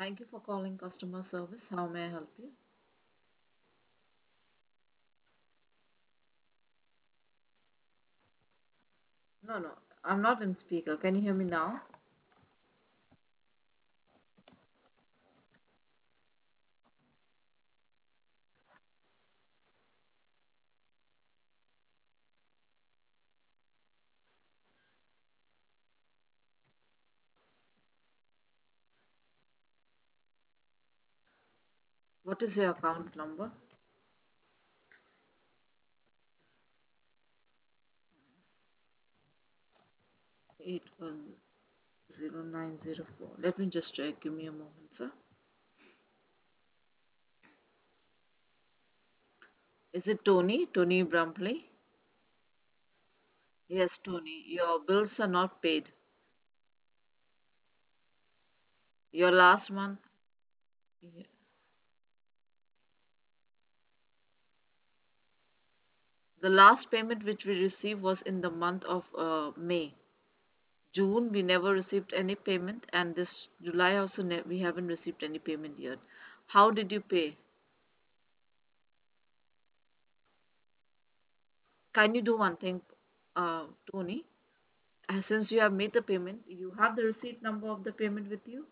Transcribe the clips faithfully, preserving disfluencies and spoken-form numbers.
Thank you for calling customer service. How may I help you? No, no, I'm not in speaker. Can you hear me now? What is your account number? eight one zero nine zero four. Let me just check. Give me a moment, sir. Is it Tony? Tony Brumpley? Yes, Tony. Your bills are not paid. Your last month, yeah. The last payment which we received was in the month of uh, May. June, we never received any payment, and this July also, ne- we haven't received any payment yet. How did you pay? Can you do one thing, uh, Tony? Uh, Since you have made the payment, you have the receipt number of the payment with you?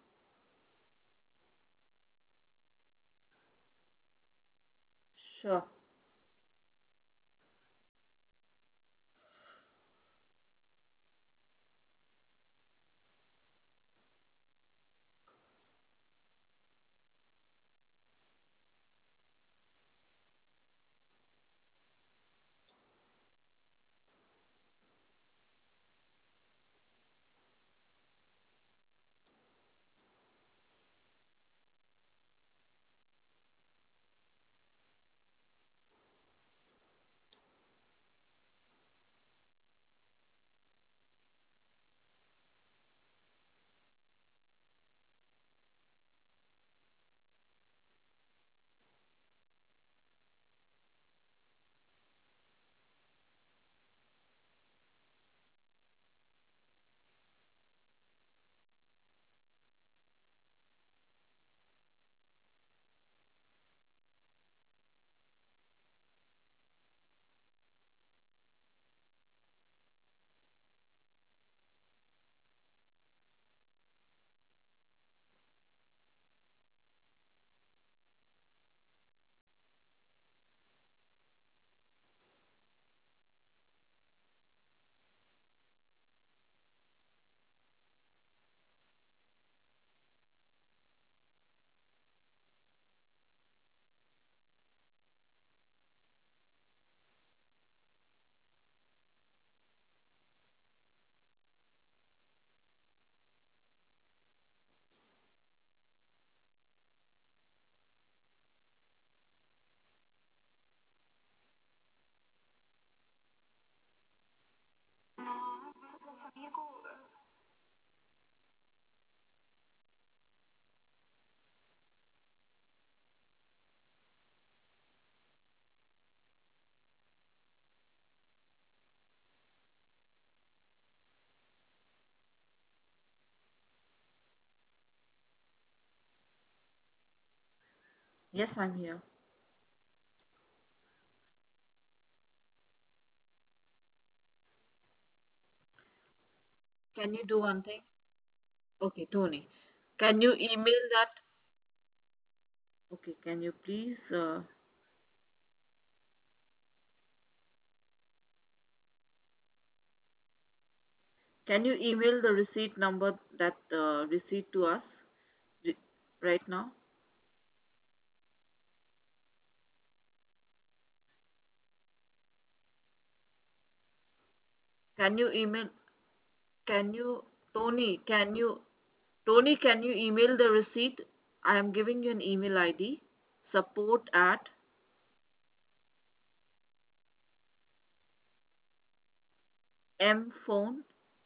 Sure. Yes, I'm here. Can you do one thing? Okay, Tony. Can you email that? Okay, can you please, uh, can you email the receipt number, that uh, receipt to us re- right now? Can you email, can you, Tony, can you, Tony, can you email the receipt? I am giving you an email I D, support at mphone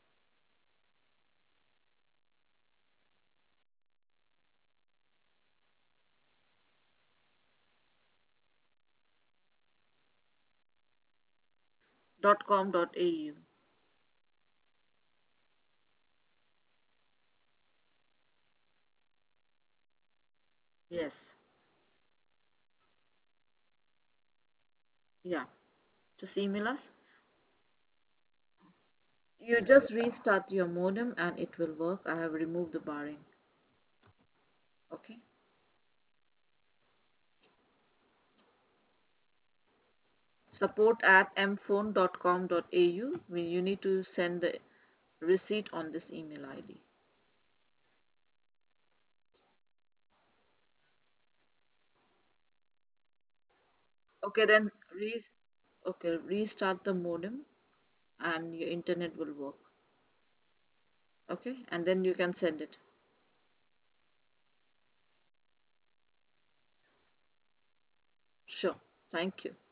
dot com dot a u. Yes. Yeah. Just email us. You just restart your modem and it will work. I have removed the barring. Okay. Support at m phone dot com dot a u. You need to send the receipt on this email I D. Okay, then re okay, restart the modem and your internet will work. Okay, and then you can send it. Sure. Thank you.